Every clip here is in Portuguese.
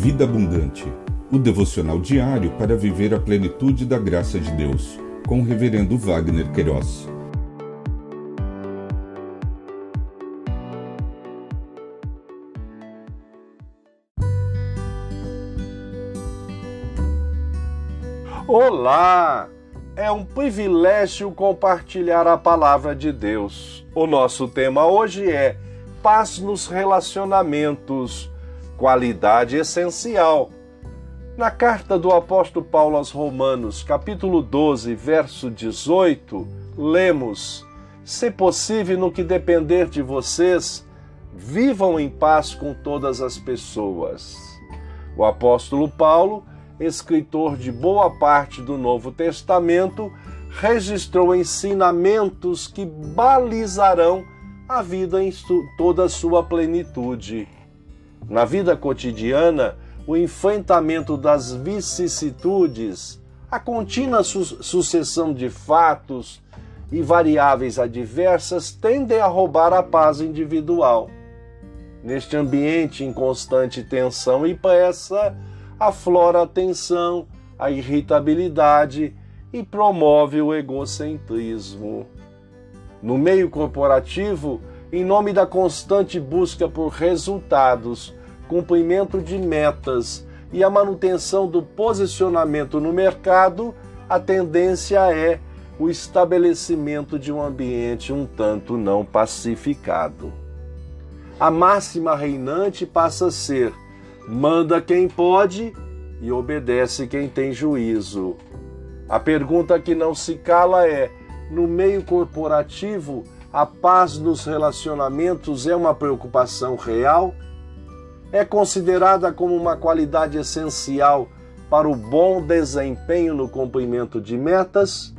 Vida Abundante, o devocional diário para viver a plenitude da graça de Deus, com o reverendo Wagner Queiroz. Olá! É um privilégio compartilhar a palavra de Deus. O nosso tema hoje é paz nos relacionamentos, qualidade essencial. Na carta do apóstolo Paulo aos Romanos, capítulo 12, verso 18, lemos: se possível, no que depender de vocês, vivam em paz com todas as pessoas. O apóstolo Paulo, escritor de boa parte do Novo Testamento, registrou ensinamentos que balizarão a vida em toda a sua plenitude. Na vida cotidiana, o enfrentamento das vicissitudes, a contínua sucessão de fatos e variáveis adversas tendem a roubar a paz individual. Neste ambiente em constante tensão e pressa, aflora a tensão, a irritabilidade e promove o egocentrismo. No meio corporativo, em nome da constante busca por resultados, cumprimento de metas e a manutenção do posicionamento no mercado, a tendência é o estabelecimento de um ambiente um tanto não pacificado. A máxima reinante passa a ser: manda quem pode e obedece quem tem juízo. A pergunta que não se cala é: no meio corporativo, a paz nos relacionamentos é uma preocupação real? É considerada como uma qualidade essencial para o bom desempenho no cumprimento de metas?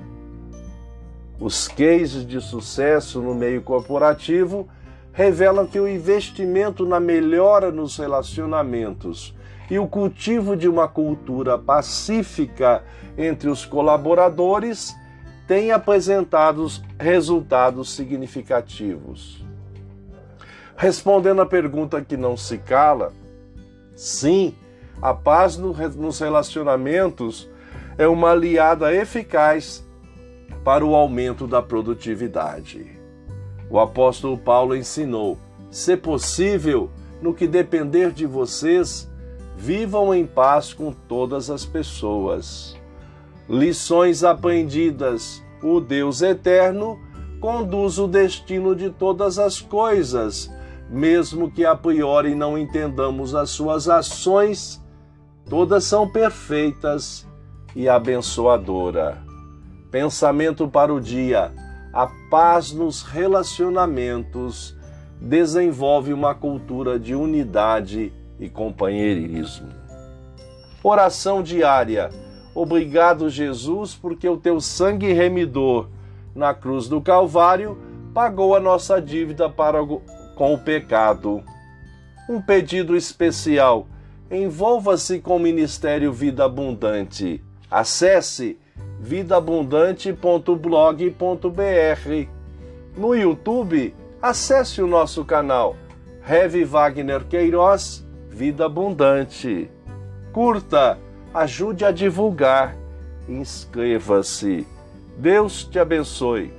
Os cases de sucesso no meio corporativo revelam que o investimento na melhora nos relacionamentos e o cultivo de uma cultura pacífica entre os colaboradores têm apresentado resultados significativos. Respondendo à pergunta que não se cala, sim, a paz nos relacionamentos é uma aliada eficaz para o aumento da produtividade. O apóstolo Paulo ensinou: se possível, no que depender de vocês, vivam em paz com todas as pessoas. Lições aprendidas: o Deus eterno conduz o destino de todas as coisas, mesmo que a priori não entendamos as suas ações, todas são perfeitas e abençoadoras. Pensamento para o dia: a paz nos relacionamentos desenvolve uma cultura de unidade e companheirismo. Oração diária: obrigado, Jesus, porque o teu sangue remidor na cruz do Calvário pagou a nossa dívida com o pecado. Um pedido especial: envolva-se com o Ministério Vida Abundante. Acesse vidaabundante.blog.br. No YouTube, acesse o nosso canal Rev Wagner Queiroz Vida Abundante. Curta, ajude a divulgar, inscreva-se. Deus te abençoe.